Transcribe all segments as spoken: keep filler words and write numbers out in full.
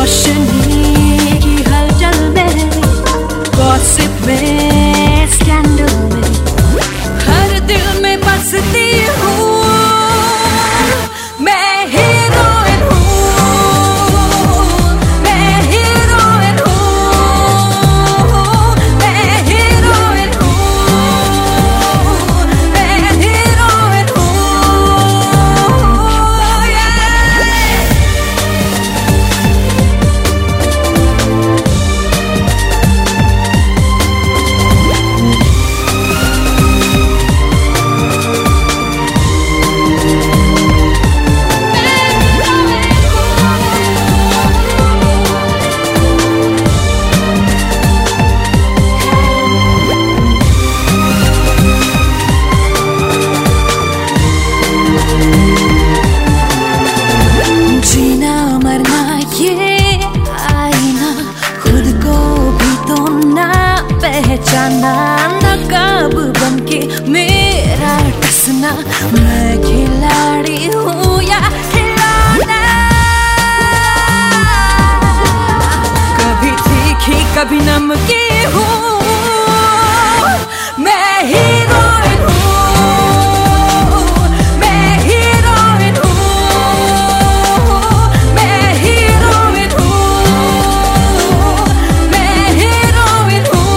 रोशनी की हलचल में, गॉसिप में, स्कैंडल में, हर दिल में बसती हूँ मैं। हीरोइन हूँ, मैं हीरोइन हूँ, मैं हीरोइन हूँ, मैं हीरोइन हूँ। जीना मरना ये आईना, खुद को भी तो ना पहचाना, नकाब बनके मेरा टसना, मैं खिलाड़ी हूँ या खिलौना, कभी तीखी कभी नमकी हूँ मैं। हीरोइन हूँ, मैं हीरोइन हूँ, मैं हीरोइन हूँ, मैं हीरोइन हूँ।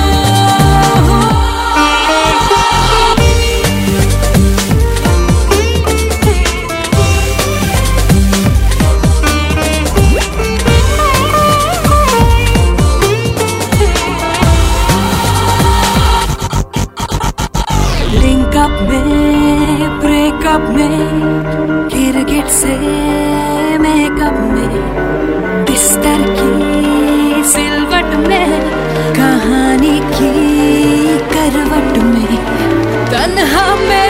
लिंकअप में, ब्रेकअप में, गिरगिट से मेकअप में, बिस्तर की सिलवट में, कहानी की करवट में, तन्हा में